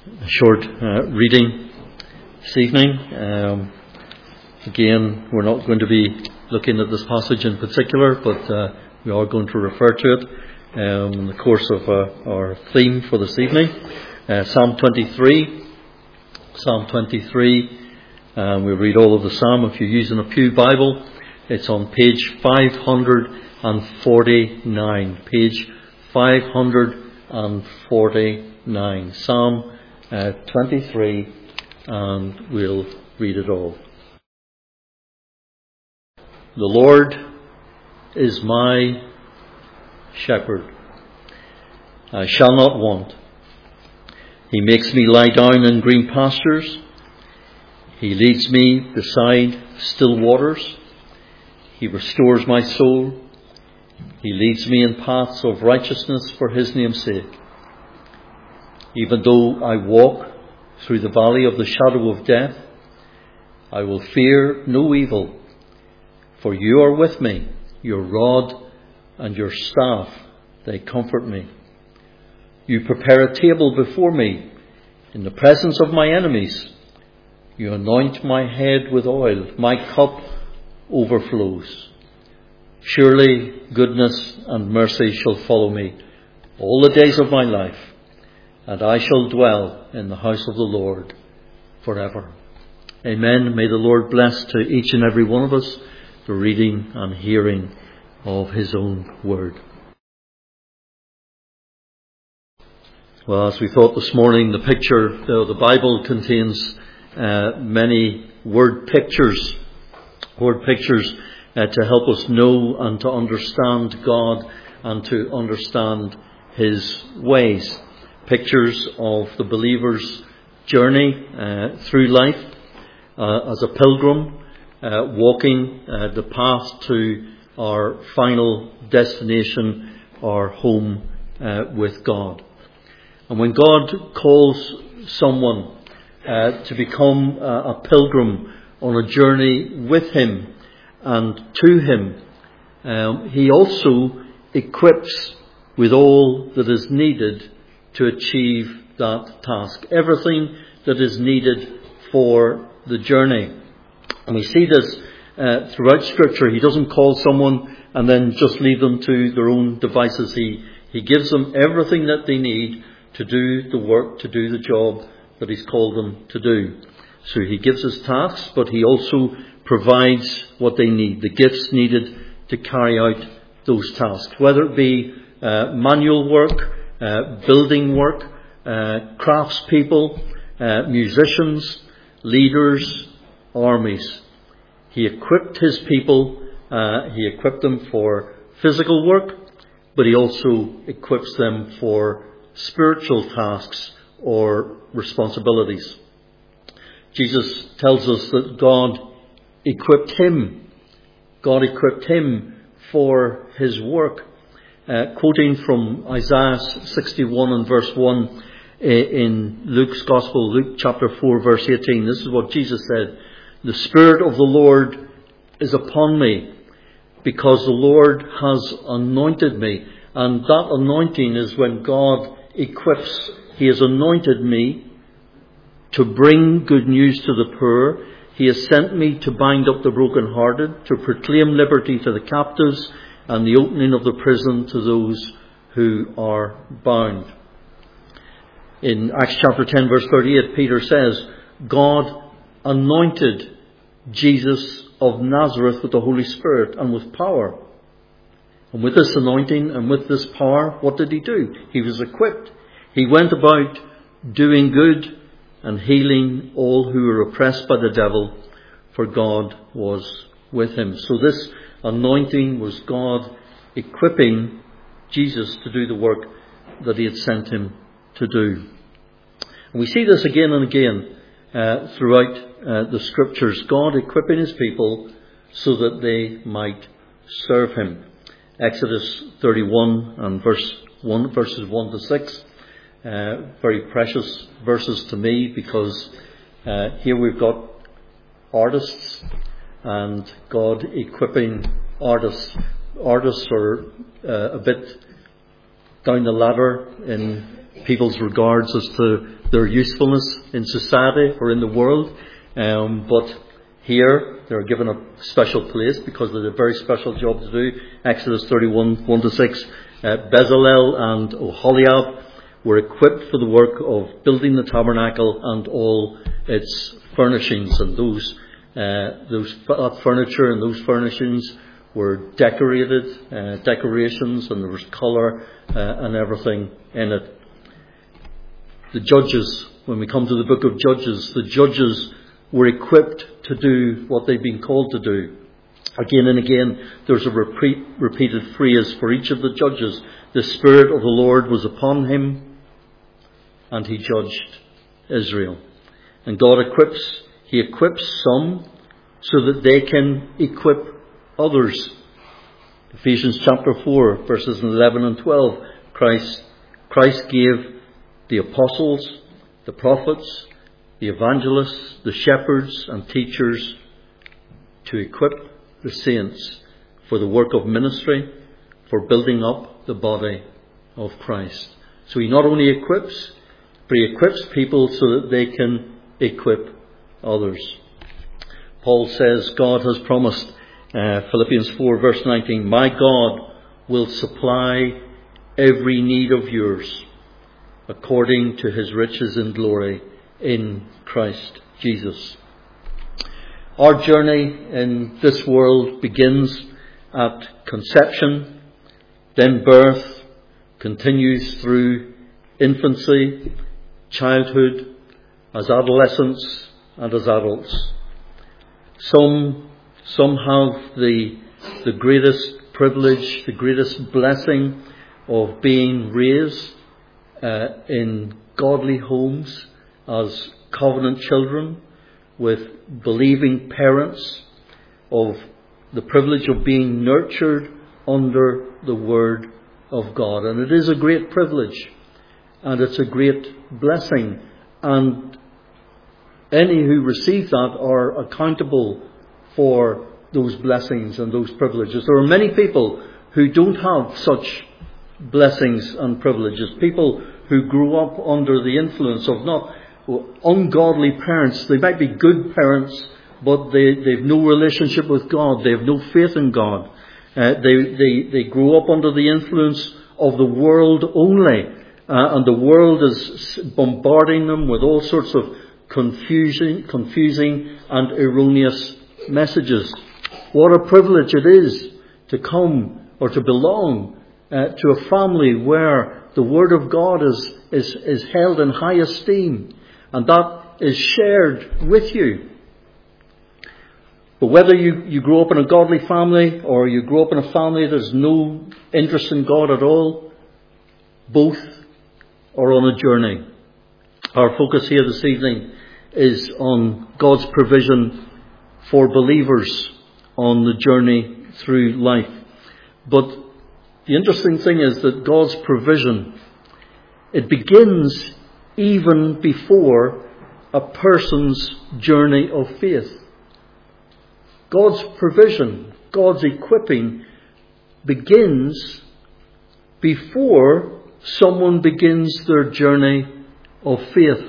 a short reading this evening. Again, we're not going to be looking at this passage in particular, but we are going to refer to it in the course of our theme for this evening. Psalm 23. Psalm 23. We read all of the psalm. If you're using a Pew Bible, it's on page 549. Page 549. Psalm 23, and we'll read it all. The Lord is my shepherd. I shall not want. He makes me lie down in green pastures. He leads me beside still waters. He restores my soul. He leads me in paths of righteousness for his name's sake. Even though I walk through the valley of the shadow of death, I will fear no evil, for you are with me. Your rod and your staff, they comfort me. You prepare a table before me in the presence of my enemies. You anoint my head with oil. My cup overflows. Surely goodness and mercy shall follow me all the days of my life, and I shall dwell in the house of the Lord forever. Amen. May the Lord bless to each and every one of us the reading and hearing of his own word. Well, as we thought this morning, the Bible contains many word pictures to help us know and to understand God and to understand his ways. Pictures of the believer's journey through life as a pilgrim, walking the path to our final destination, our home with God. And when God calls someone to become a pilgrim on a journey with him and to him, he also equips with all that is needed to achieve that task. Everything that is needed for the journey. And we see this throughout Scripture. He doesn't call someone and then just leave them to their own devices. He gives them everything that they need to do the work, to do the job that he's called them to do. So he gives us tasks, but he also provides what they need, the gifts needed to carry out those tasks, whether it be manual work, building work, craftspeople, musicians, leaders, armies. He equipped his people, he equipped them for physical work, but he also equips them for spiritual tasks or responsibilities. Jesus tells us that God equipped him for his work. Quoting from Isaiah 61 and verse 1 in Luke's Gospel, Luke chapter 4 verse 18, this is what Jesus said: "The Spirit of the Lord is upon me, because the Lord has anointed me." And that anointing is when God equips. He has anointed me to bring good news to the poor. He has sent me to bind up the brokenhearted, to proclaim liberty to the captives, and the opening of the prison to those who are bound. In Acts chapter 10 verse 38, Peter says, God anointed Jesus of Nazareth with the Holy Spirit and with power. And with this anointing and with this power, what did he do? He was equipped. He went about doing good and healing all who were oppressed by the devil, for God was with him. So this anointing was God equipping Jesus to do the work that he had sent him to do. And we see this again and again throughout the Scriptures. God equipping his people so that they might serve him. Exodus 31 and verses 1 to 6. Very precious verses to me, because here we've got artists and God equipping artists. Artists are a bit down the ladder in people's regards as to their usefulness in society or in the world. But here they're given a special place because they have a very special job to do. Exodus 31, 1-6. Bezalel and Oholiab were equipped for the work of building the tabernacle and all its furnishings. And that furniture and those furnishings were decorations, and there was colour and everything in it. The judges, when we come to the book of Judges, the judges were equipped to do what they've been called to do. Again and again, there's a repeated phrase for each of the judges. The Spirit of the Lord was upon him, and he judged Israel. And God He equips some so that they can equip others. Ephesians chapter 4, verses 11 and 12. Christ gave the apostles, the prophets, the evangelists, the shepherds and teachers to equip the saints for the work of ministry, for building up the body of Christ. So he not only equips, but he equips people so that they can equip others. Paul says God has promised, Philippians 4 verse 19, my God will supply every need of yours according to his riches in glory in Christ Jesus. Our journey in this world begins at conception, then birth, continues through infancy, childhood, as adolescents and as adults. Some have the greatest privilege, the greatest blessing of being raised in godly homes as covenant children with believing parents, of the privilege of being nurtured under the Word of God. And it is a great privilege, and it's a great blessing, and any who receive that are accountable for those blessings and those privileges. There are many people who don't have such blessings and privileges. People who grew up under the influence of not ungodly parents. They might be good parents, but they've no relationship with God. They have no faith in God. They grew up under the influence of the world only. And the world is bombarding them with all sorts of confusing and erroneous messages. What a privilege it is to come or to belong to a family where the Word of God is held in high esteem, and that is shared with you. But whether you grow up in a godly family or you grow up in a family that has no interest in God at all, both are on a journey. Our focus here this evening is on God's provision for believers on the journey through life. But the interesting thing is that God's provision, it begins even before a person's journey of faith. God's provision, God's equipping begins before someone begins their journey of faith.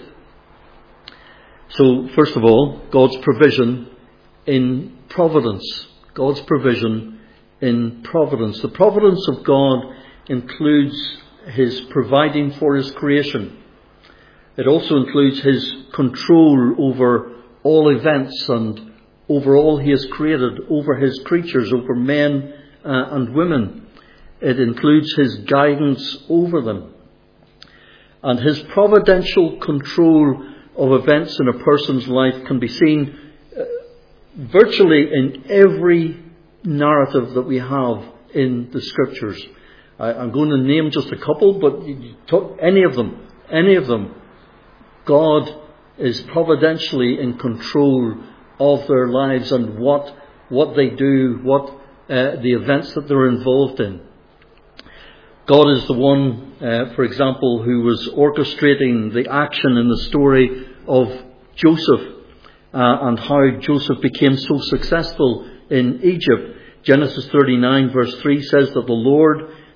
So, first of all, God's provision in providence. God's provision in providence. The providence of God includes his providing for his creation. It also includes his control over all events and over all he has created, over his creatures, over men and women. It includes his guidance over them. And his providential control of events in a person's life can be seen virtually in every narrative that we have in the Scriptures. I'm going to name just a couple, but any of them, God is providentially in control of their lives and what they do, the events that they're involved in. God is the one, for example, who was orchestrating the action in the story of Joseph and how Joseph became so successful in Egypt. Genesis 39 verse 3 says that the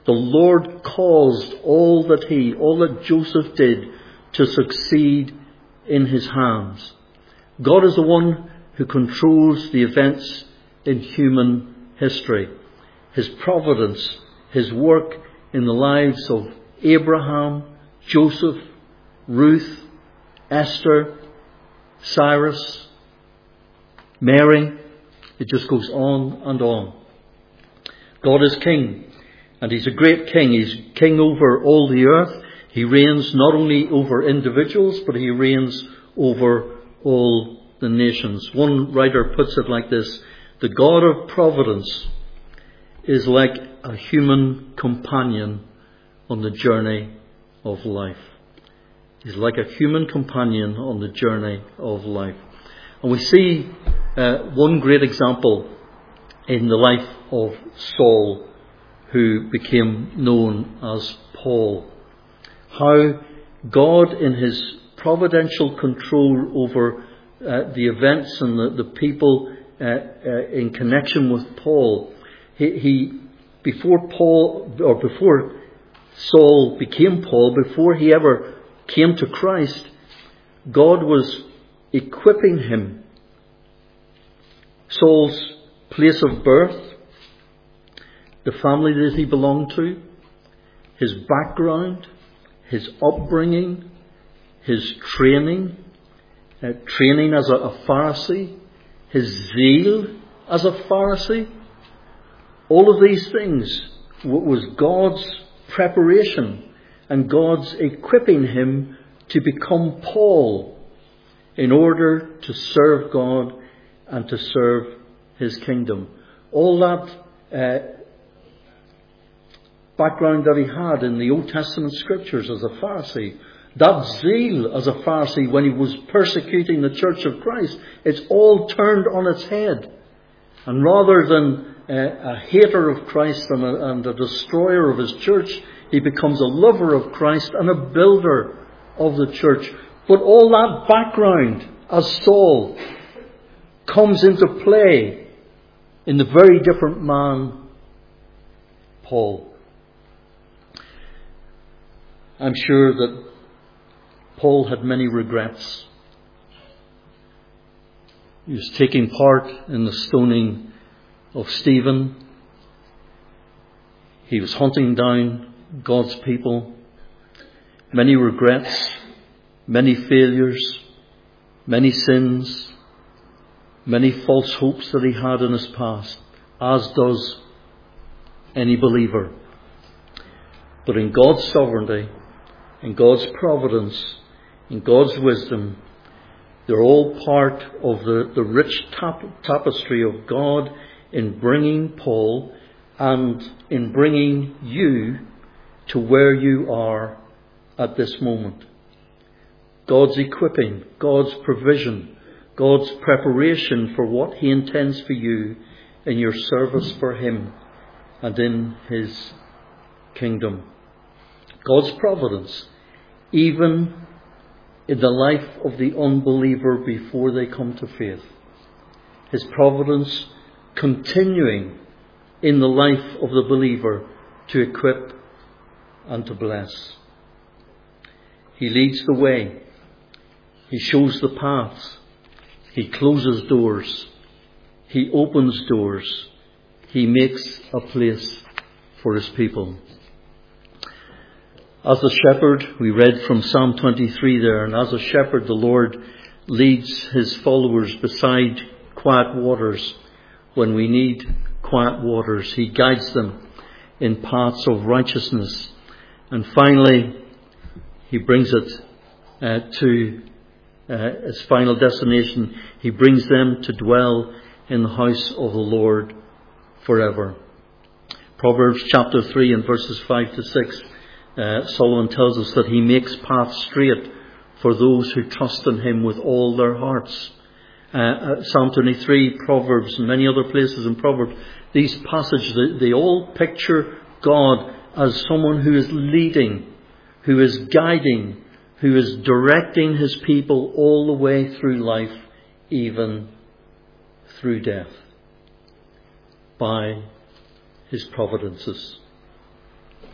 The Lord caused all that Joseph did to succeed in his hands. God is the one who controls the events in human history. His providence, his work in the lives of Abraham, Joseph, Ruth, Esther, Cyrus, Mary. It just goes on and on. God is king, and he's a great king. He's king over all the earth. He reigns not only over individuals, but he reigns over all the nations. One writer puts it like this: the God of providence is like a human companion on the journey of life. He's like a human companion on the journey of life. And we see one great example in the life of Saul, who became known as Paul. How God, in his providential control over the events and the people in connection with Paul, before Saul became Paul, before he ever came to Christ, God was equipping him. Saul's place of birth, the family that he belonged to, his background, his upbringing, his training as a Pharisee, his zeal as a Pharisee, all of these things was God's preparation and God's equipping him to become Paul in order to serve God and to serve his kingdom. All that background that he had in the Old Testament scriptures as a Pharisee, that zeal as a Pharisee when he was persecuting the church of Christ, it's all turned on its head. And rather than a hater of Christ and a destroyer of his church, he becomes a lover of Christ and a builder of the church. But all that background as Saul comes into play in the very different man, Paul. I'm sure that Paul had many regrets. He was taking part in the stoning of Stephen. He was hunting down God's people. Many regrets, many failures, many sins, many false hopes that he had in his past, as does any believer. But in God's sovereignty, in God's providence, in God's wisdom, they're all part of the rich tapestry of God in bringing Paul and in bringing you to where you are at this moment. God's equipping, God's provision, God's preparation for what he intends for you in your service for him and in his kingdom. God's providence, even in the life of the unbeliever before they come to faith. His providence continuing in the life of the believer to equip and to bless. He leads the way. He shows the paths. He closes doors. He opens doors. He makes a place for his people. As the shepherd, we read from Psalm 23 there, and as a shepherd the Lord leads his followers beside quiet waters when we need quiet waters. He guides them in paths of righteousness. And finally, he brings it to its final destination. He brings them to dwell in the house of the Lord forever. Proverbs chapter 3 and verses 5 to 6. Solomon tells us that he makes paths straight for those who trust in him with all their hearts. Psalm 23, Proverbs, and many other places in Proverbs, these passages, they all picture God as someone who is leading, who is guiding, who is directing his people all the way through life, even through death, by his providences.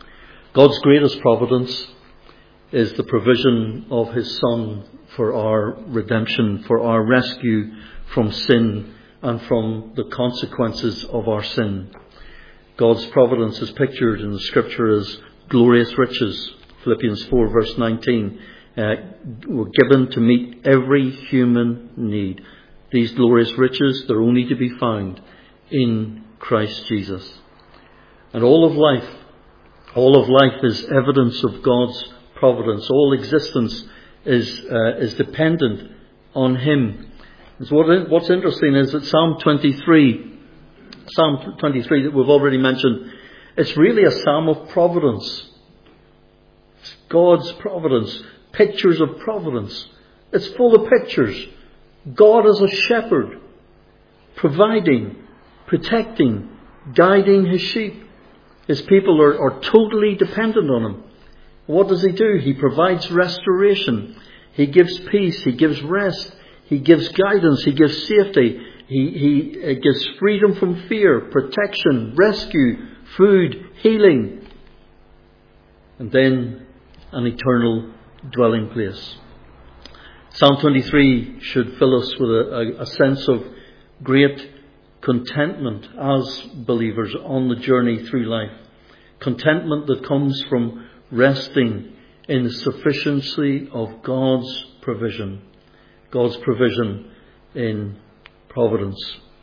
God's greatest providence is the provision of His Son for our redemption, for our rescue from sin and from the consequences of our sin. God's providence is pictured in the Scripture as glorious riches. Philippians 4 verse 19. We're given to meet every human need. These glorious riches, they're only to be found in Christ Jesus. And all of life is evidence of God's providence. All existence is dependent on Him. And so what's interesting is that Psalm 23 that we've already mentioned, it's really a psalm of providence. It's God's providence, pictures of providence. It's full of pictures. God as a shepherd, providing, protecting, guiding His sheep. His people are totally dependent on Him. What does He do? He provides restoration. He gives peace. He gives rest. He gives guidance. He gives safety. He gives freedom from fear, protection, rescue, food, healing. And then an eternal dwelling place. Psalm 23 should fill us with a sense of great contentment as believers on the journey through life. Contentment that comes from resting in the sufficiency of God's provision. God's provision in providence.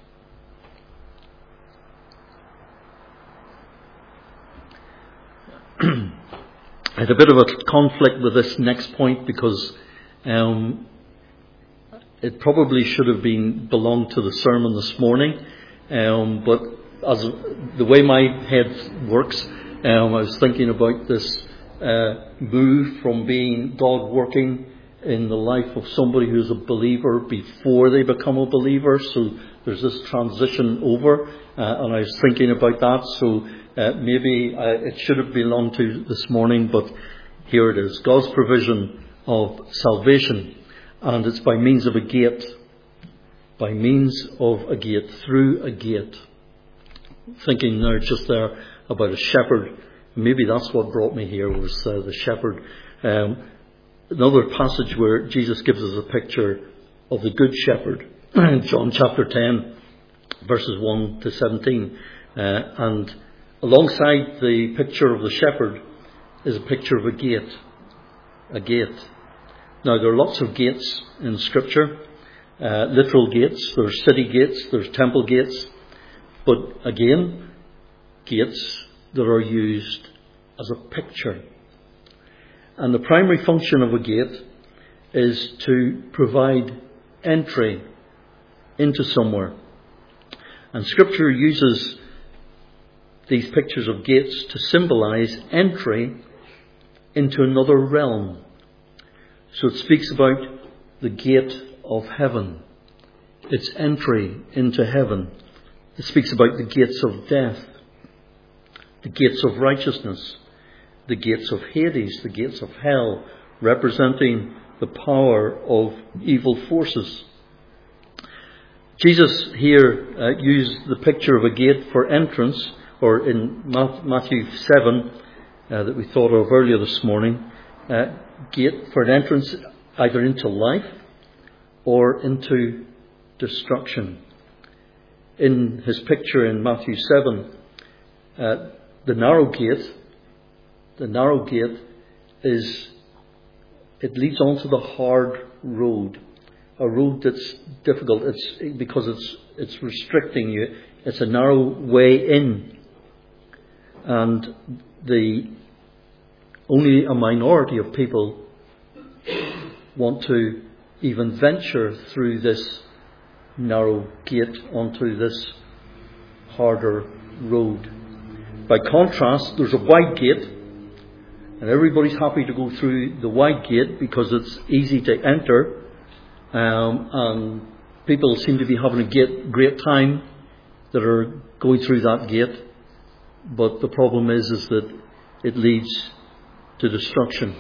I had a bit of a conflict with this next point because it probably should have belonged to the sermon this morning, but as the way my head works, I was thinking about this move from being God working in the life of somebody who's a believer before they become a believer. So there's this transition over, and I was thinking about that. So maybe it should have belonged to this morning, but here it is. God's provision of salvation, and it's by means of a gate. By means of a gate, through a gate. Thinking now just there about a shepherd. Maybe that's what brought me here, was the shepherd. Another passage where Jesus gives us a picture of the good shepherd. John chapter 10, verses 1 to 17. And alongside the picture of the shepherd is a picture of a gate. A gate. Now, there are lots of gates in Scripture. Literal gates. There's city gates. There's temple gates. But again, gates that are used as a picture. And the primary function of a gate is to provide entry into somewhere. And Scripture uses these pictures of gates to symbolize entry into another realm. So it speaks about the gate of heaven. It's entry into heaven. It speaks about the gates of death, the gates of righteousness, the gates of Hades, the gates of hell, representing the power of evil forces. Jesus here used the picture of a gate for entrance, or in Matthew 7 that we thought of earlier this morning, gate for an entrance either into life or into destruction. In his picture in Matthew 7, the narrow gate it leads onto the hard road, a road that's difficult. It's because it's restricting you. It's a narrow way in, and only a minority of people want to even venture through this narrow gate onto this harder road. By contrast, there's a wide gate, and everybody's happy to go through the wide gate because it's easy to enter, and people seem to be having a great time that are going through that gate. But the problem is that it leads to destruction.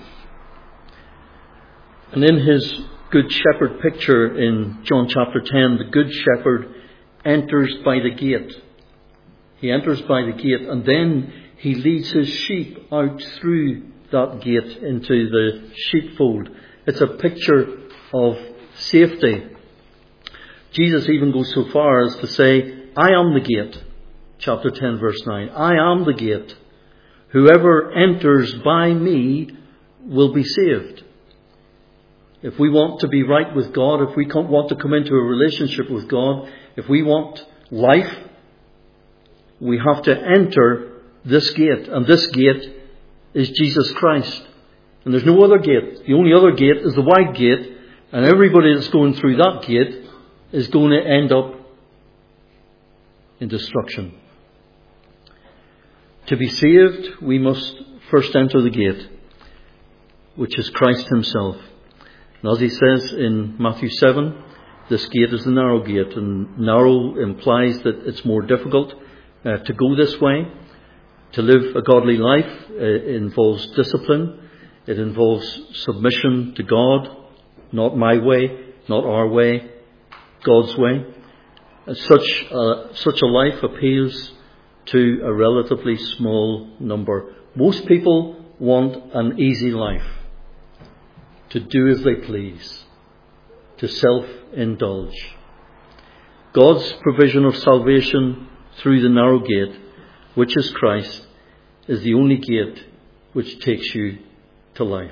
And in his Good Shepherd picture in John chapter 10, the Good Shepherd enters by the gate. He enters by the gate, and then He leads his sheep out through that gate into the sheepfold. It's a picture of safety. Jesus even goes so far as to say, I am the gate. Chapter 10 verse 9. I am the gate. Whoever enters by me will be saved. If we want to be right with God, if we want to come into a relationship with God, if we want life, we have to enter this gate. And this gate is Jesus Christ. And there's no other gate. The only other gate is the wide gate. And everybody that's going through that gate is going to end up in destruction. To be saved, we must first enter the gate, which is Christ himself. And as he says in Matthew 7, this gate is the narrow gate. And narrow implies that it's more difficult to go this way. To live a godly life involves discipline. It involves submission to God. Not my way, not our way, God's way. And such a life appeals to a relatively small number. Most people want an easy life. To do as they please. To self-indulge. God's provision of salvation through the narrow gate, which is Christ, is the only gate which takes you to life.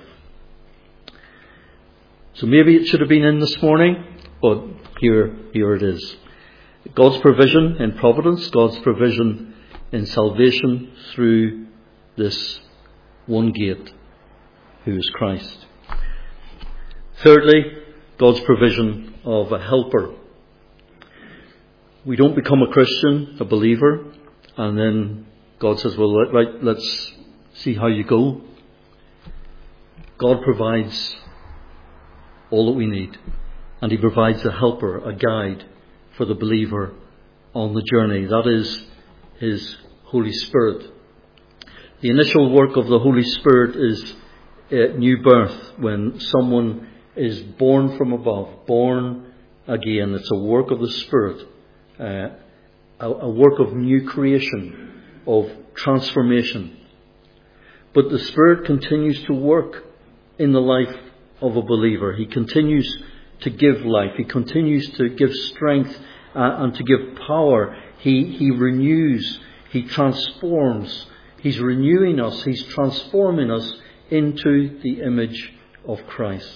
So maybe it should have been in this morning, but here it is. God's provision in providence, God's provision in salvation through this one gate, who is Christ. Thirdly, God's provision of a helper. We don't become a Christian, a believer, and then God says, well, right, let's see how you go. God provides all that we need. And he provides a helper, a guide for the believer on the journey. That is his Holy Spirit. The initial work of the Holy Spirit is new birth, when someone is born from above, born again. It's a work of the Spirit, a work of new creation, of transformation. But the Spirit continues to work in the life of a believer. He continues to give life. He continues to give strength and to give power. He renews. He transforms. He's renewing us. He's transforming us into the image of Christ.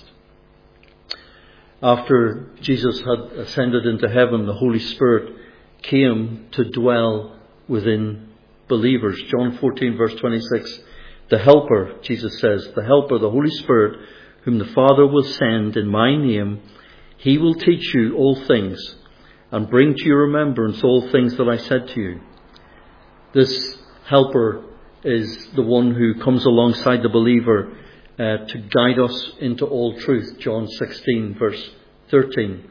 After Jesus had ascended into heaven, the Holy Spirit came to dwell within believers. John 14 verse 26. The Helper, Jesus says, the Helper, the Holy Spirit, whom the Father will send in my name, he will teach you all things and bring to your remembrance all things that I said to you. This Helper is the one who comes alongside the believer to guide us into all truth. John 16 verse 13.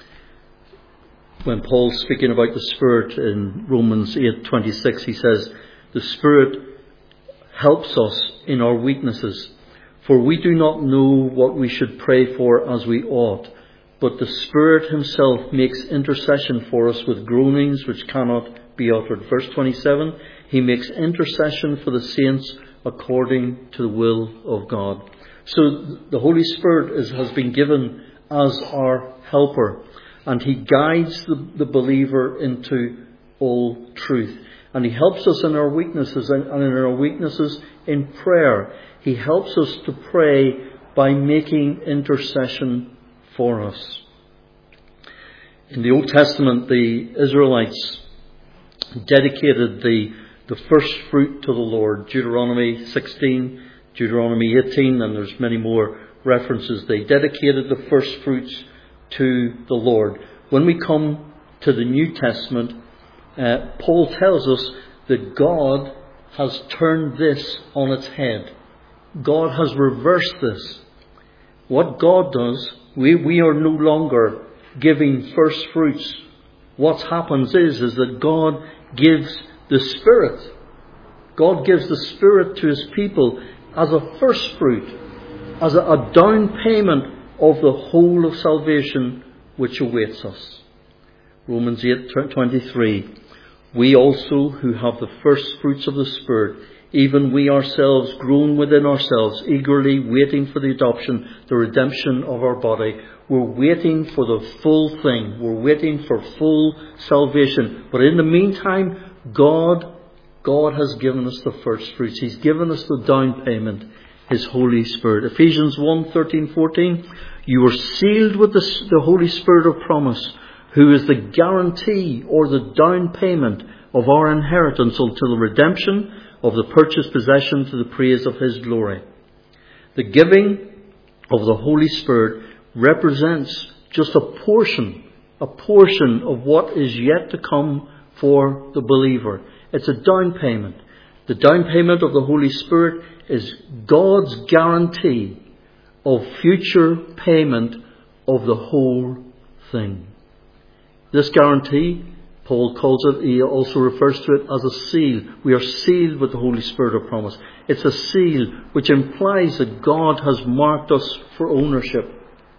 When Paul's speaking about the Spirit in Romans 8:26, he says, the Spirit helps us in our weaknesses, for we do not know what we should pray for as we ought, but the Spirit himself makes intercession for us with groanings which cannot be uttered. Verse 27, he makes intercession for the saints according to the will of God. So the Holy Spirit has been given as our helper, and he guides the believer into all truth. And he helps us in our weaknesses, and in our weaknesses in prayer. He helps us to pray by making intercession for us. In the Old Testament, the Israelites dedicated the first fruit to the Lord. Deuteronomy 16, Deuteronomy 18, and there's many more references. They dedicated the first fruits to the Lord. When we come to the New Testament, Paul tells us that God has turned this on its head. God has reversed this. What God does, we are no longer giving first fruits. What happens is that God gives the Spirit. God gives the Spirit to his people as a first fruit, as a down payment of the whole of salvation which awaits us. Romans 8:23. we also who have the first fruits of the Spirit, even we ourselves groan within ourselves, eagerly waiting for the adoption, the redemption of our body. We're waiting for the full thing. We're waiting for full salvation. But in the meantime, God has given us the first fruits. He's given us the down payment, His Holy Spirit. Ephesians 1:13-14, you are sealed with the Holy Spirit of promise, who is the guarantee or the down payment of our inheritance until the redemption of the purchased possession to the praise of His glory. The giving of the Holy Spirit represents just a portion of what is yet to come for the believer. It's a down payment. The down payment of the Holy Spirit is God's guarantee of future payment of the whole thing. This guarantee, Paul calls it, he also refers to it as a seal. We are sealed with the Holy Spirit of promise. It's a seal which implies that God has marked us for ownership.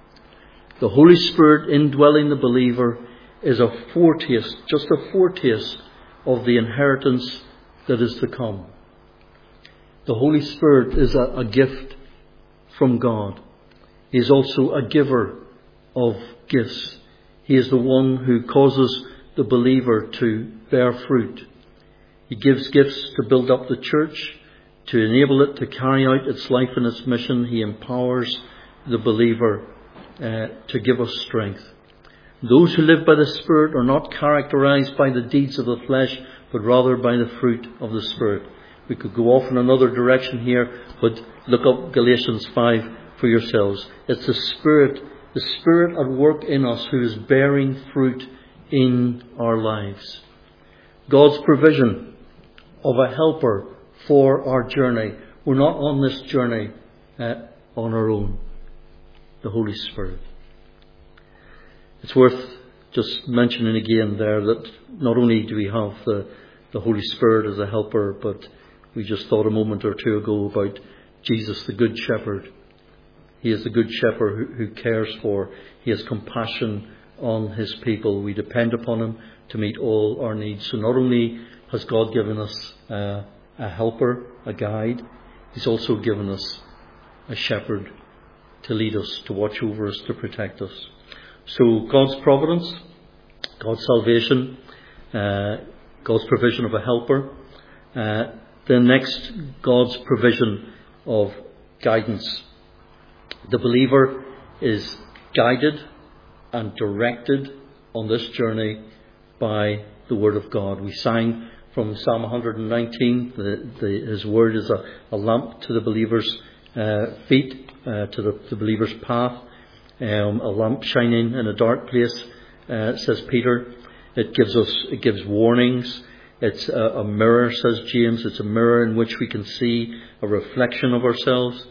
The Holy Spirit indwelling the believer is a foretaste, just a foretaste of the inheritance that is to come. The Holy Spirit is a gift from God. He is also a giver of gifts. He is the one who causes the believer to bear fruit. He gives gifts to build up the church, to enable it to carry out its life and its mission. He empowers the believer to give us strength. Those who live by the Spirit are not characterized by the deeds of the flesh, but rather by the fruit of the Spirit. We could go off in another direction here, but look up Galatians 5 for yourselves. It's the Spirit at work in us who is bearing fruit in our lives. God's provision of a helper for our journey. We're not on this journey on our own. The Holy Spirit. It's worth just mentioning again there that not only do we have the Holy Spirit as a helper, but we just thought a moment or two ago about Jesus the Good Shepherd. He is the Good Shepherd who cares for. He has compassion on His people. We depend upon Him to meet all our needs. So not only has God given us a helper, a guide, He's also given us a shepherd to lead us, to watch over us, to protect us. So God's providence, God's salvation, God's provision of a helper. Then next, God's provision of guidance. The believer is guided and directed on this journey by the Word of God. We sang from Psalm 119, His Word is a lamp to the believer's feet, to the believer's path, a lamp shining in a dark place, says Peter. It gives warnings. It's a mirror, says James. It's a mirror in which we can see a reflection of ourselves.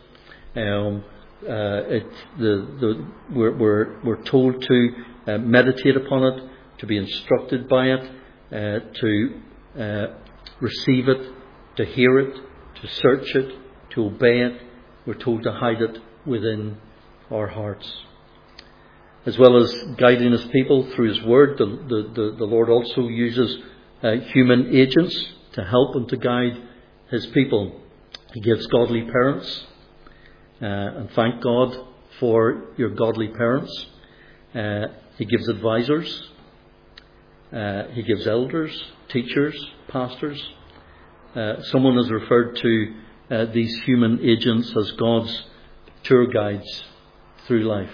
We're told to meditate upon it, to be instructed by it, to receive it, to hear it, to search it, to obey it. We're told to hide it within our hearts. As well as guiding His people through His Word, the Lord also uses human agents to help and to guide His people. He gives godly parents, and thank God for your godly parents. He gives advisors. He gives elders, teachers, pastors. Someone has referred to these human agents as God's tour guides through life.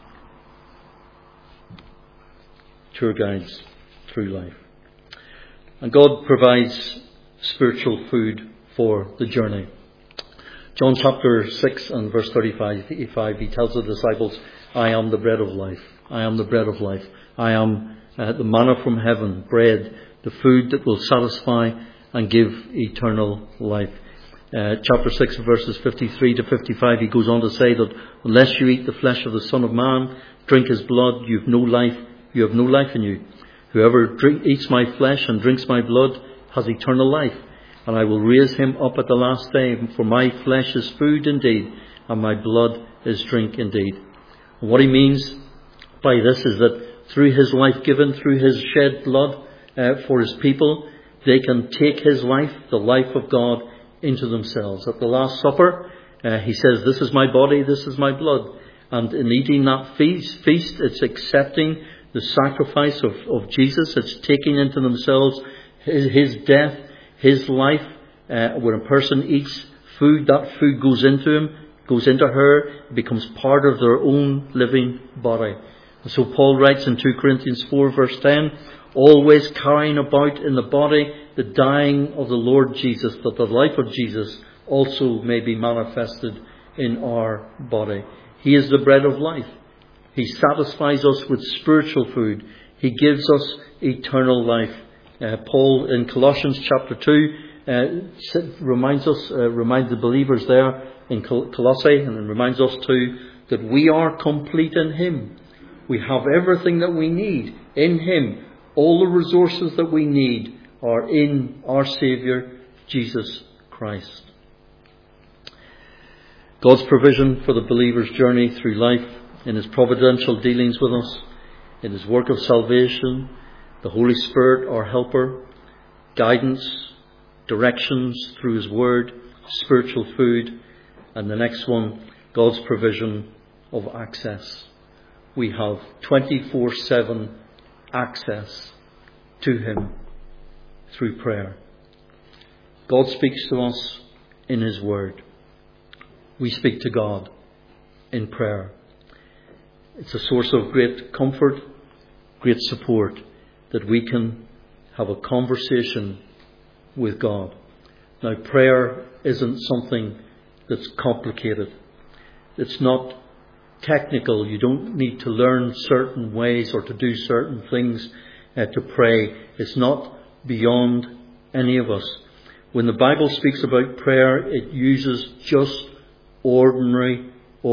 Tour guides through life. And God provides spiritual food for the journey. John chapter 6 and verse 35, He tells the disciples, I am the bread of life. I am the bread of life. I am the manna from heaven, bread, the food that will satisfy and give eternal life. Chapter 6 verses 53 to 55, He goes on to say that unless you eat the flesh of the Son of Man, drink His blood, you have no life in you. Whoever eats my flesh and drinks my blood has eternal life, and I will raise him up at the last day. For my flesh is food indeed, and my blood is drink indeed. And what He means by this is that through His life given, through His shed blood, for his people, they can take his life, the life of God, into themselves. At the Last Supper, he says, "This is my body, this is my blood." And in eating that feast, it's accepting the sacrifice of Jesus. It's taking into themselves his death, his life. When a person eats food, that food goes into him, goes into her, becomes part of their own living body. And so Paul writes in 2 Corinthians 4 verse 10, "Always carrying about in the body the dying of the Lord Jesus, that the life of Jesus also may be manifested in our body." He is the bread of life. He satisfies us with spiritual food. He gives us eternal life. Paul in Colossians chapter 2 reminds the believers there in Colossae, and reminds us too, that we are complete in him. We have everything that we need in him. All the resources that we need are in our Saviour, Jesus Christ. God's provision for the believer's journey through life, in his providential dealings with us, in his work of salvation, the Holy Spirit, our helper, guidance, directions through his word, spiritual food, and the next one, God's provision of access. We have 24/7 access to him through prayer. God speaks to us in his word. We speak to God in prayer. It's a source of great comfort, great support, that we can have a conversation with God. Now, prayer isn't something that's complicated. It's not technical. You don't need to learn certain ways or to do certain things to pray. It's not beyond any of us. When the Bible speaks about prayer, it uses just ordinary,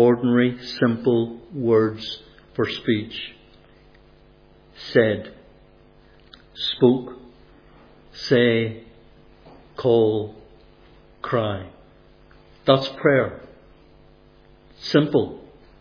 simple words for speech. Said, spoke, say, call, cry. That's prayer. Simple.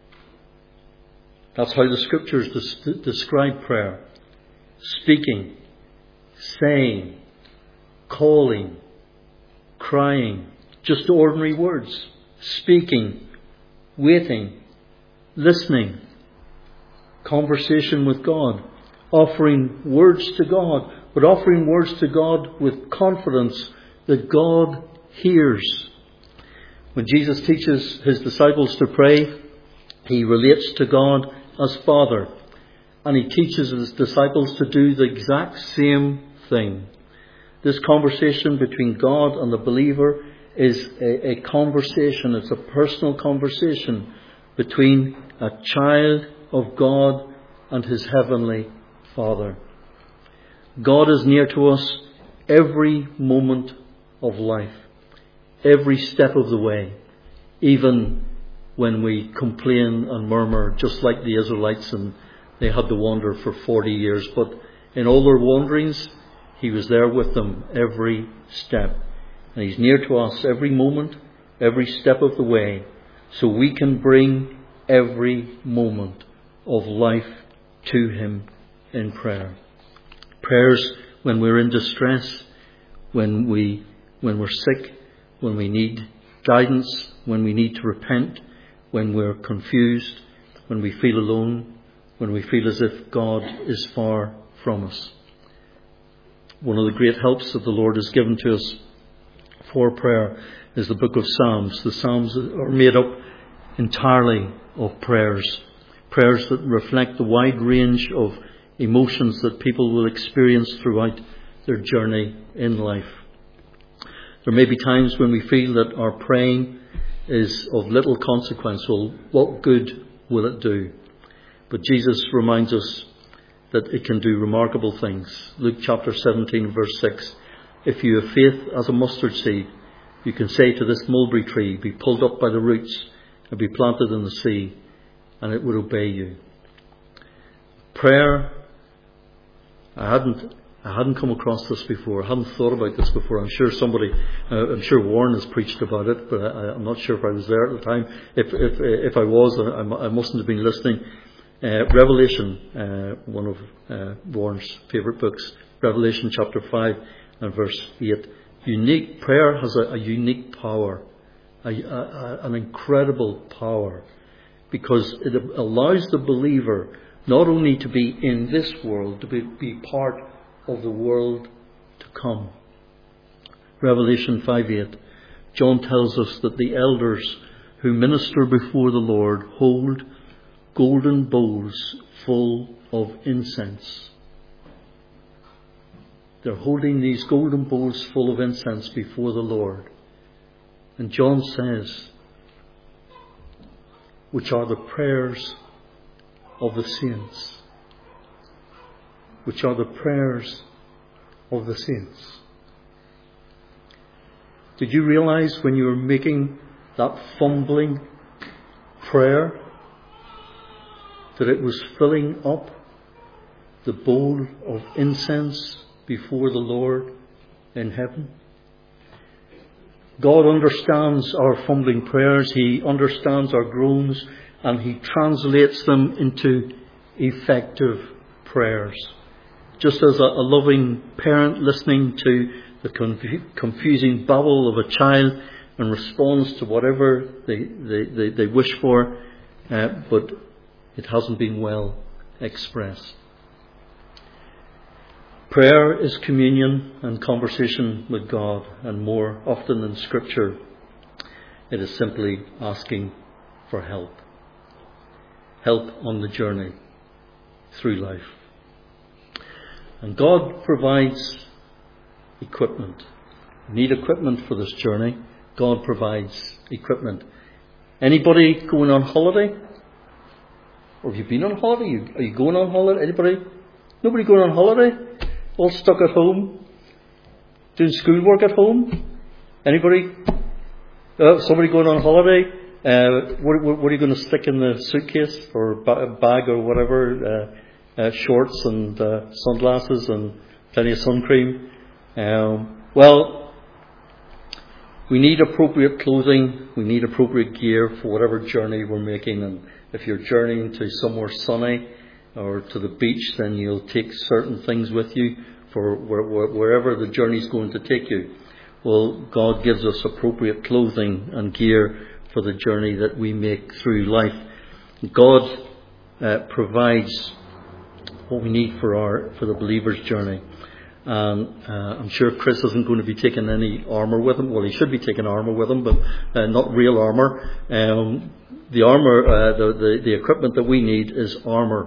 That's how the Scriptures describe prayer. Speaking, saying, calling, crying. Just ordinary words. Speaking, waiting, listening, conversation with God, offering words to God, but offering words to God with confidence that God hears. When Jesus teaches his disciples to pray, he relates to God as Father, and he teaches his disciples to do the exact same thing. This conversation between God and the believer is a conversation, it's a personal conversation between a child of God and his heavenly Father. God is near to us every moment of life, every step of the way, even when we complain and murmur, just like the Israelites, and they had to wander for 40 years. But in all their wanderings, he was there with them every step. And he's near to us every moment, every step of the way, so we can bring every moment of life to him in prayer. Prayers when we're in distress, when we're sick, when we need guidance, when we need to repent, when we're confused, when we feel alone, when we feel as if God is far from us. One of the great helps that the Lord has given to us for prayer is the book of Psalms. The Psalms are made up entirely of prayers. Prayers that reflect the wide range of emotions that people will experience throughout their journey in life. There may be times when we feel that our praying is of little consequence. Well, what good will it do? But Jesus reminds us that it can do remarkable things. Luke chapter 17 verse 6. If you have faith as a mustard seed, you can say to this mulberry tree, be pulled up by the roots and be planted in the sea, and it would obey you. Prayer, I hadn't come across this before. I hadn't thought about this before. I'm sure Warren has preached about it, but I'm not sure if I was there at the time. If I was, I mustn't have been listening. Revelation, one of Warren's favourite books, Revelation chapter 5 and verse 8. Prayer has a unique power, an incredible power, because it allows the believer not only to be in this world, to be part of the world to come. Revelation 5:8, John tells us that the elders who minister before the Lord hold golden bowls full of incense. They're holding these golden bowls full of incense before the Lord. And John says, which are the prayers of the saints. Which are the prayers of the saints. Did you realize when you were making that fumbling prayer that it was filling up the bowl of incense before the Lord in heaven? God understands our fumbling prayers. He understands our groans, and He translates them into effective prayers. Just as a loving parent listening to the confusing babble of a child and responds to whatever they wish for, but it hasn't been well expressed. Prayer is communion and conversation with God, and more often in Scripture, it is simply asking for help. Help on the journey through life. And God provides equipment. You need equipment for this journey. God provides equipment. Anybody going on holiday? Or have you been on holiday? Are you going on holiday? Anybody? Nobody going on holiday? All stuck at home? Doing schoolwork at home? Anybody? Somebody going on holiday? What are you going to stick in the suitcase or bag or whatever? Shorts and sunglasses and plenty of sun cream. Well, we need appropriate clothing. We need appropriate gear for whatever journey we're making. And if you're journeying to somewhere sunny or to the beach, then you'll take certain things with you for wherever the journey's going to take you. Well, God gives us appropriate clothing and gear for the journey that we make through life. God provides what we need for the believer's journey. And I'm sure Chris isn't going to be taking any armour with him. Well, he should be taking armour with him, but not real armour. The armour, the equipment that we need is armour.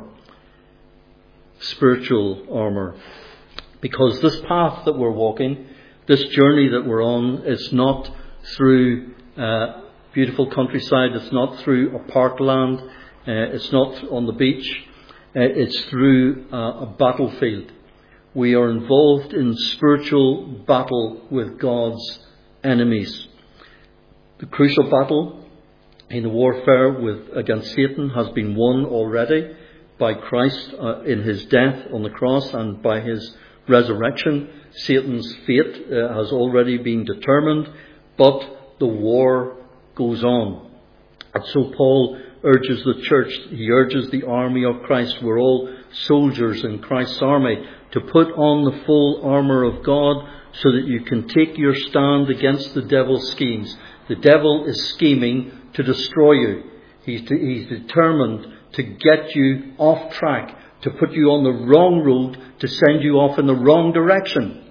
Spiritual armour. Because this path that we're walking, this journey that we're on, is not through beautiful countryside. It's not through a parkland. It's not on the beach. It's through a battlefield. We are involved in spiritual battle with God's enemies. The crucial battle in the warfare against Satan has been won already by Christ in His death on the cross and by His resurrection. Satan's fate has already been determined, but the war goes on. And so Paul urges the church, he urges the army of Christ, we're all soldiers in Christ's army, to put on the full armour of God so that you can take your stand against the devil's schemes. The devil is scheming to destroy you. He's determined to get you off track, to put you on the wrong road, to send you off in the wrong direction.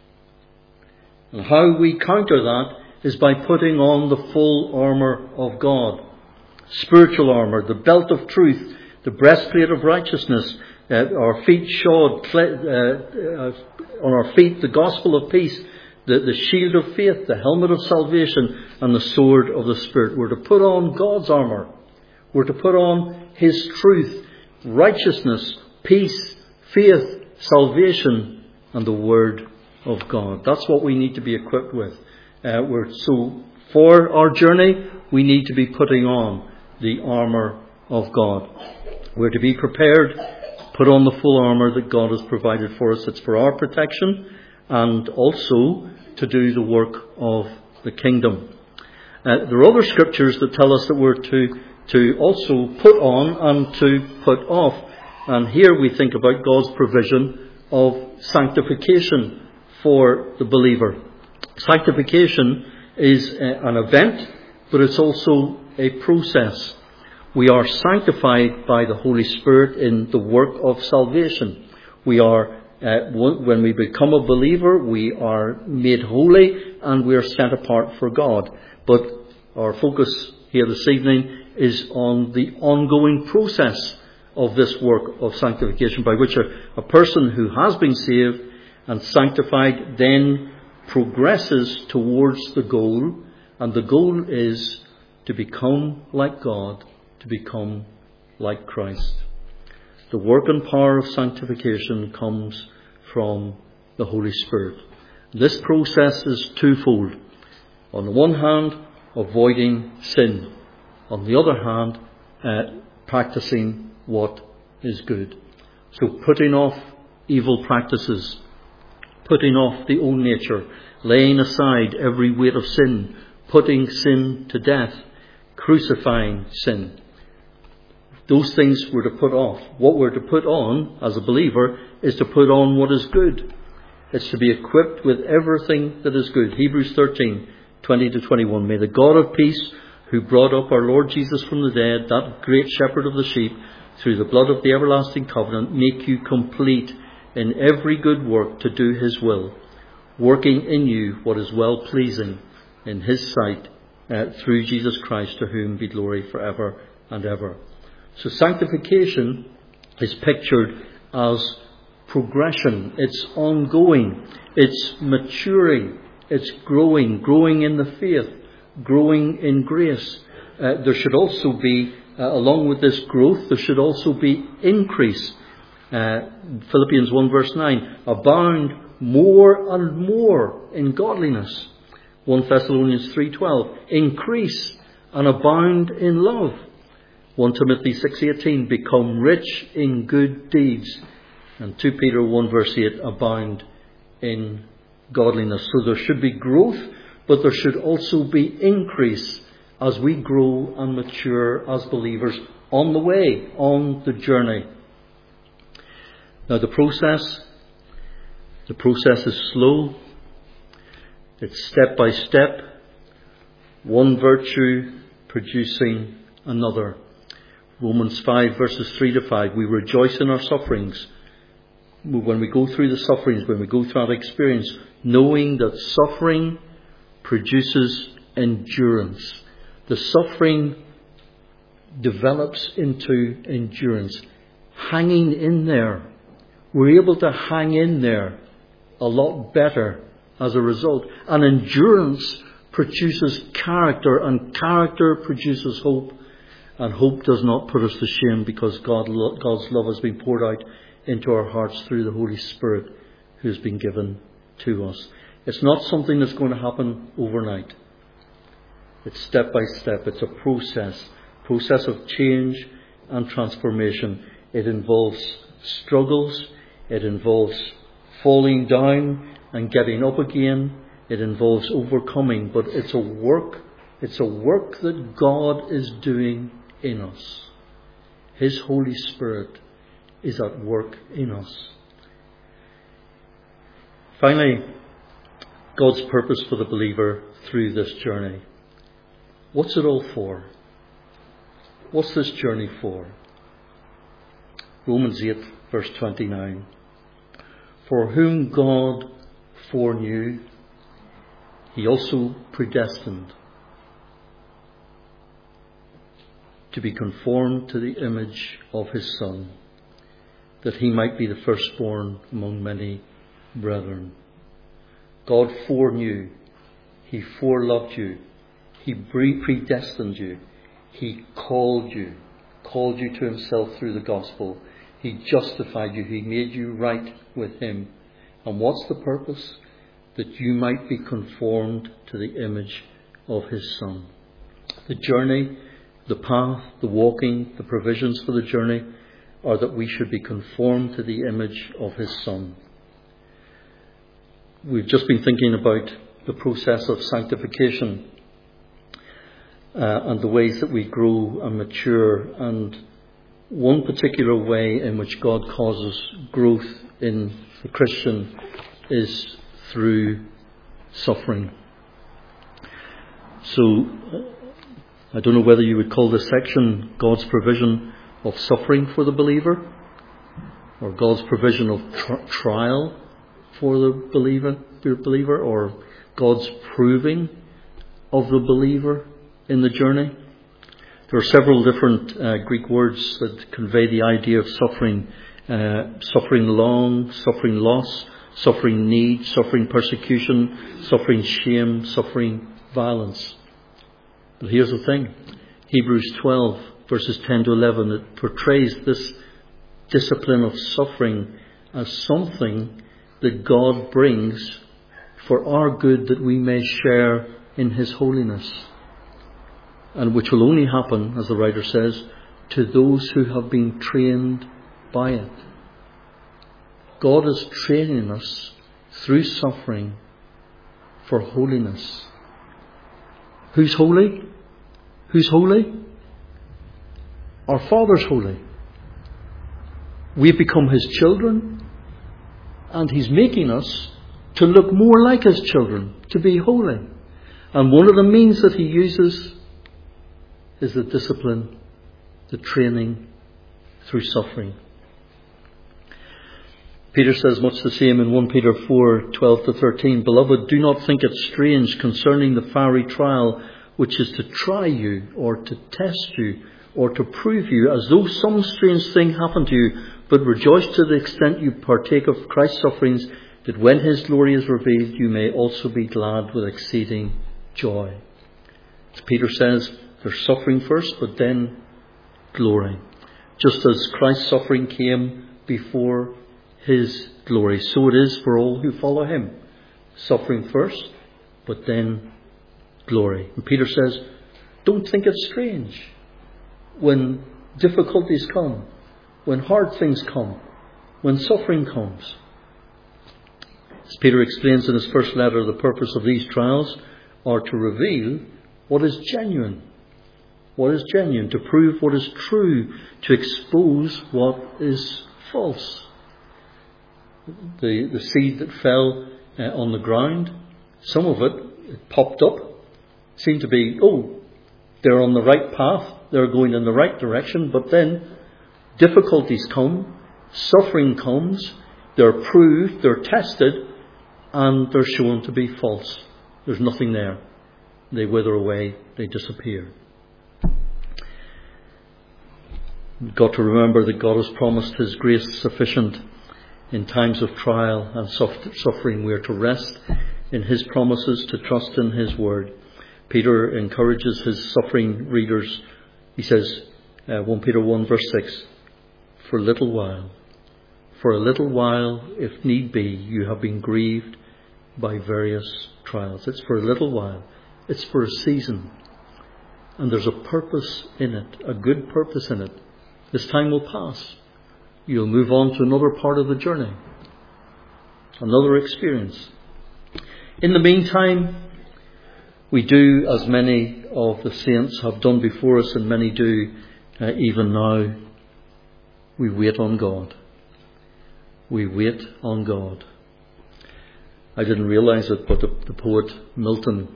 And how we counter that is by putting on the full armour of God. Spiritual armour, the belt of truth, the breastplate of righteousness, our feet shod, on our feet the gospel of peace, the shield of faith, the helmet of salvation, and the sword of the Spirit. We're to put on God's armour. We're to put on His truth, righteousness, peace, faith, salvation, and the Word of God. That's what we need to be equipped with. So for our journey, we need to be putting on the armour of God. We're to be prepared, put on the full armour that God has provided for us. It's for our protection and also to do the work of the kingdom. There are other scriptures that tell us that we're to also put on and to put off. And here we think about God's provision of sanctification for the believer. Sanctification is an event, but it's also a process. We are sanctified by the Holy Spirit in the work of salvation. We are, when we become a believer, we are made holy and we are set apart for God. But our focus here this evening is on the ongoing process of this work of sanctification, by which a person who has been saved and sanctified then progresses towards the goal, and the goal is to become like God, to become like Christ. The work and power of sanctification comes from the Holy Spirit. This process is twofold. On the one hand, avoiding sin. On the other hand, practicing what is good. So putting off evil practices, putting off the old nature, laying aside every weight of sin, putting sin to death, crucifying sin. Those things we're to put off. What we're to put on as a believer is to put on what is good. It's to be equipped with everything that is good. Hebrews 13:20-21. May the God of peace, who brought up our Lord Jesus from the dead, that great shepherd of the sheep, through the blood of the everlasting covenant, make you complete in every good work to do his will, working in you what is well pleasing in his sight, through Jesus Christ, to whom be glory forever and ever. So sanctification is pictured as progression. It's ongoing. It's maturing. It's growing in the faith, growing in grace. There should also be, along with this growth, there should also be increase. Philippians 1 verse 9, abound more and more in godliness. 1 Thessalonians 3:12, increase and abound in love. 1 Timothy 6:18, become rich in good deeds. And 2 Peter 1 verse 8, abound in godliness. So there should be growth, but there should also be increase as we grow and mature as believers on the way, on the journey. Now the process is slow. It's step by step, one virtue producing another. Romans 5 verses 3-5, we rejoice in our sufferings. When we go through the sufferings, when we go through that experience, knowing that suffering produces endurance. The suffering develops into endurance. Hanging in there. We're able to hang in there a lot better as a result. And endurance produces character, and character produces hope. And hope does not put us to shame, because God's love has been poured out into our hearts through the Holy Spirit who has been given to us. It's not something that's going to happen overnight. It's step by step. It's a process of change and transformation. It involves struggles. It involves falling down and getting up again. It involves overcoming. But it's a work that God is doing in us. His Holy Spirit is at work in us. Finally, God's purpose for the believer through this journey. What's it all for? What's this journey for? Romans 8 verse 29. For whom God foreknew, he also predestined to be conformed to the image of his Son, that he might be the firstborn among many brethren. God foreknew. He foreloved you. He predestined you. He called you to himself through the gospel. He justified you. He made you right with him. And what's the purpose? That you might be conformed to the image of his Son. The journey, the path, the walking, the provisions for the journey are that we should be conformed to the image of his Son. We've just been thinking about the process of sanctification and the ways that we grow and mature, and one particular way in which God causes growth in the Christian is through suffering. So, I don't know whether you would call this section God's provision of suffering for the believer, or God's provision of trial for the believer, or God's proving of the believer in the journey. There are several different Greek words that convey the idea of suffering. Suffering long, suffering loss, suffering need, suffering persecution, suffering shame, suffering violence. But here's the thing. Hebrews 12 verses 10 to 11, it portrays this discipline of suffering as something that God brings for our good, that we may share in His holiness. And which will only happen, as the writer says, to those who have been trained by it. God is training us through suffering for holiness. Who's holy? Who's holy? Our Father's holy. We've become His children, and He's making us to look more like His children, to be holy. And one of the means that He uses is the discipline, the training through suffering. Peter says much the same in 1 Peter 4:12 to 13. Beloved, do not think it strange concerning the fiery trial which is to try you, or to test you, or to prove you, as though some strange thing happened to you, but rejoice to the extent you partake of Christ's sufferings, that when His glory is revealed, you may also be glad with exceeding joy. As Peter says, there's suffering first, but then glory. Just as Christ's suffering came before His glory, so it is for all who follow Him. Suffering first, but then glory. And Peter says, don't think it's strange when difficulties come, when hard things come, when suffering comes. As Peter explains in his first letter, the purpose of these trials are to reveal what is genuine. What is genuine, to prove what is true, to expose what is false. The seed that fell on the ground, some of it popped up, seemed to be, they're on the right path, they're going in the right direction, but then difficulties come, suffering comes, they're proved, they're tested, and they're shown to be false. There's nothing there. They wither away, they disappear. We've got to remember that God has promised His grace sufficient in times of trial and suffering. We are to rest in His promises, to trust in His word. Peter encourages his suffering readers. He says, 1 Peter 1 verse 6, for a little while, if need be, you have been grieved by various trials. It's for a little while. It's for a season. And there's a purpose in it, a good purpose in it. This time will pass. You'll move on to another part of the journey, another experience. In the meantime, we do, as many of the saints have done before us, and many do even now, we wait on God. We wait on God. I didn't realise it, but the poet Milton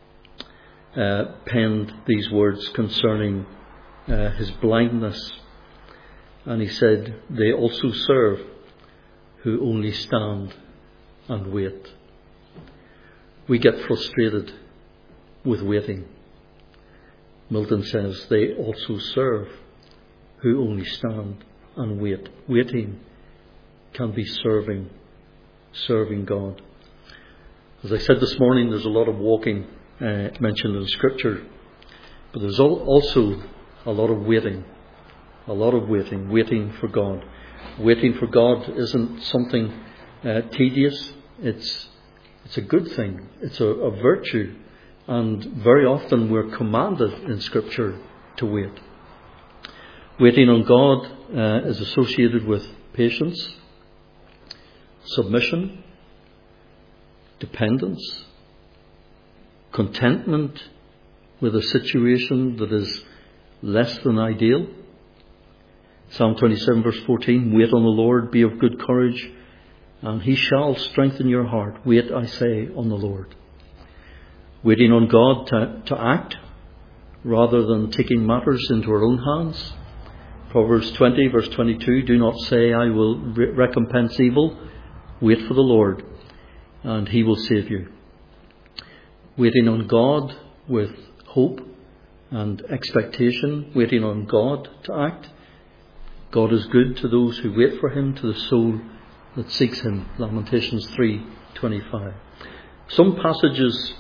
penned these words concerning his blindness. And he said, they also serve who only stand and wait. We get frustrated with waiting. Milton says, they also serve who only stand and wait. Waiting can be serving God. As I said this morning, there's a lot of walking mentioned in Scripture, but there's also a lot of waiting. A lot of waiting for God. Waiting for God isn't something tedious. It's a good thing. It's a virtue. And very often we're commanded in Scripture to wait. Waiting on God is associated with patience, submission, dependence, contentment with a situation that is less than ideal, Psalm 27 verse 14, wait on the Lord, be of good courage, and he shall strengthen your heart. Wait, I say, on the Lord. Waiting on God to act rather than taking matters into our own hands. Proverbs 20 verse 22, do not say, I will recompense evil. Wait for the Lord, and he will save you. Waiting on God with hope and expectation, waiting on God to act. God is good to those who wait for him, to the soul that seeks him. Lamentations 3:25. Some passages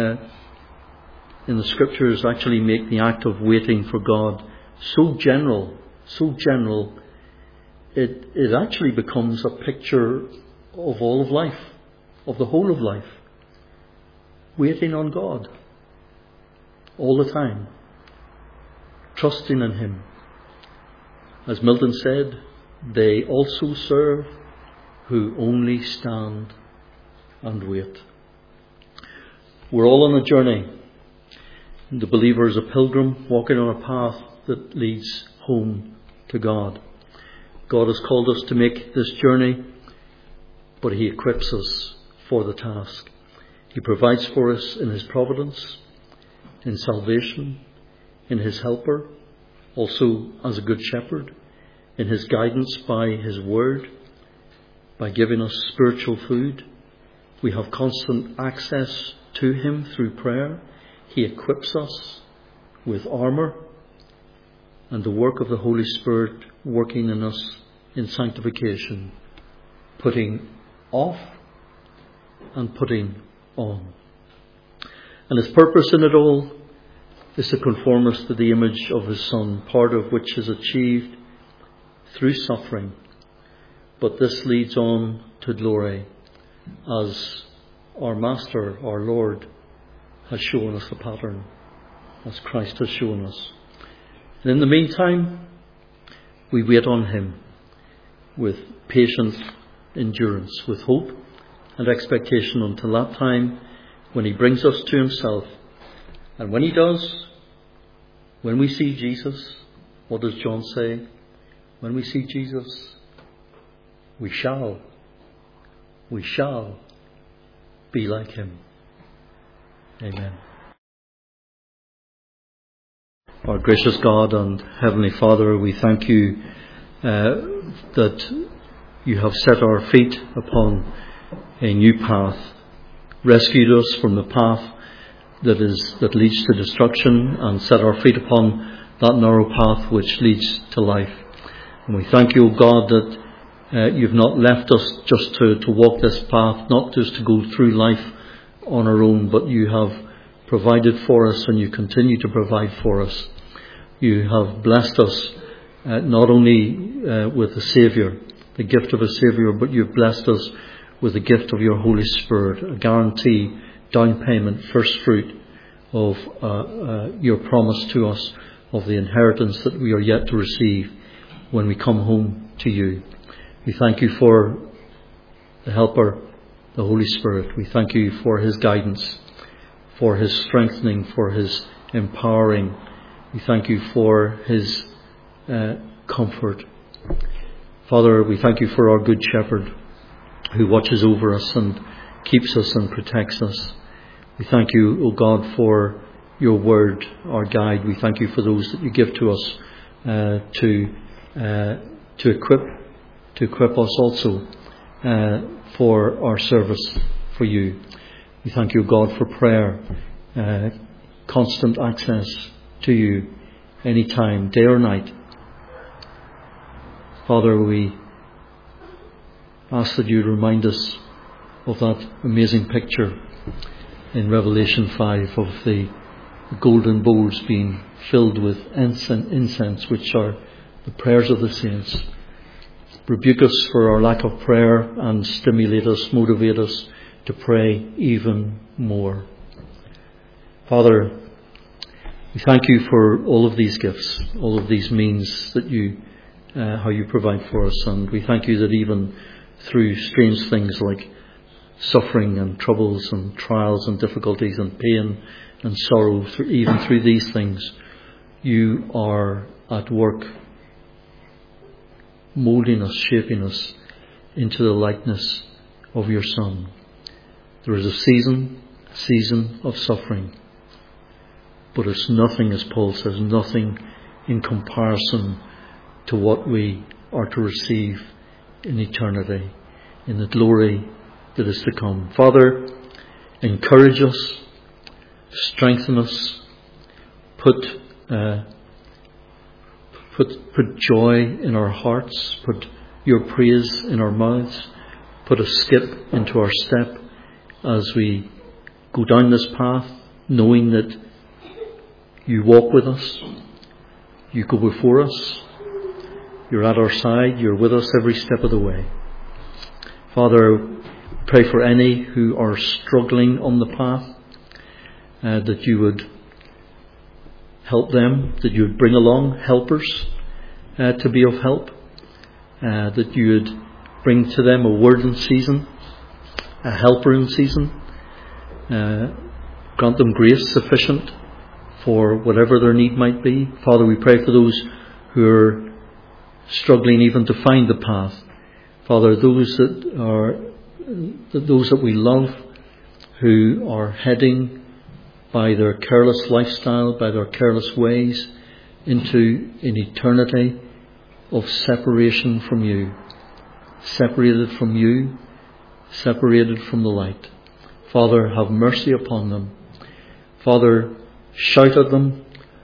in the scriptures actually make the act of waiting for God so general, it actually becomes a picture of all of life, of the whole of life. Waiting on God all the time, trusting in him. As Milton said, they also serve who only stand and wait. We're all on a journey. The believer is a pilgrim walking on a path that leads home to God. God has called us to make this journey, but he equips us for the task. He provides for us in his providence, in salvation, in his helper, also as a good shepherd, in his guidance by his word, by giving us spiritual food. We have constant access to him through prayer. He equips us with armour, and the work of the Holy Spirit working in us in sanctification, putting off and putting on. And his purpose in it all is to conform us to the image of his Son, part of which is achieved through suffering. But this leads on to glory, as our Master, our Lord, has shown us the pattern, as Christ has shown us. And in the meantime, we wait on him with patient endurance, with hope and expectation until that time when he brings us to himself. And when he does, when we see Jesus, what does John say? When we see Jesus, we shall be like him. Amen. Our gracious God and Heavenly Father, we thank you that you have set our feet upon a new path, rescued us from the path that leads to destruction, and set our feet upon that narrow path which leads to life. And we thank you, O God, that you've not left us just to walk this path, not just to go through life on our own, but you have provided for us, and you continue to provide for us. You have blessed us not only with a Saviour, the gift of a Saviour, but you've blessed us with the gift of your Holy Spirit, a guarantee, down payment, first fruit of your promise to us of the inheritance that we are yet to receive when we come home to you. We thank you for the Helper, the Holy Spirit. We thank you for his guidance, for his strengthening, for his empowering. We thank you for his comfort. Father, we thank you for our Good Shepherd who watches over us and keeps us and protects us. We thank you, O God, for your word, our guide. We thank you for those that you give to us to equip us also for our service for you. We thank you, God, for prayer, constant access to you anytime, day or night. Father, we ask that you remind us of that amazing picture in Revelation 5 of the golden bowls being filled with incense, which are the prayers of the saints. Rebuke us for our lack of prayer and stimulate us, motivate us to pray even more. Father, we thank you for all of these gifts, all of these means that you, how you provide for us. And we thank you that even through strange things like suffering and troubles and trials and difficulties and pain and sorrow, even through these things, you are at work moulding us, shaping us into the likeness of your Son. There is a season of suffering. But it's nothing, as Paul says, nothing in comparison to what we are to receive in eternity, in the glory that is to come. Father, encourage us, strengthen us, put joy in our hearts, put your praise in our mouths, put a skip into our step as we go down this path, knowing that you walk with us, you go before us, you're at our side, you're with us every step of the way. Father, pray for any who are struggling on the path, that you would help them, that you would bring along helpers to be of help, that you would bring to them a word in season, a helper in season, grant them grace sufficient for whatever their need might be. Father, we pray for those who are struggling even to find the path. Father, those that we love who are heading by their careless lifestyle, by their careless ways, into an eternity of separation from you. Separated from you, separated from the light. Father, have mercy upon them. Father, shout at them.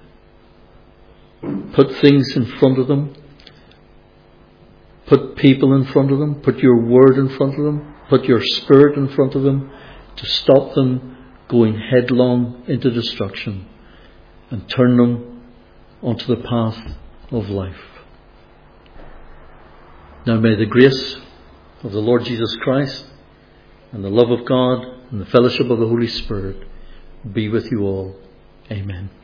Put things in front of them. Put people in front of them. Put your word in front of them. Put your spirit in front of them to stop them going headlong into destruction and turn them onto the path of life. Now may the grace of the Lord Jesus Christ and the love of God and the fellowship of the Holy Spirit be with you all. Amen.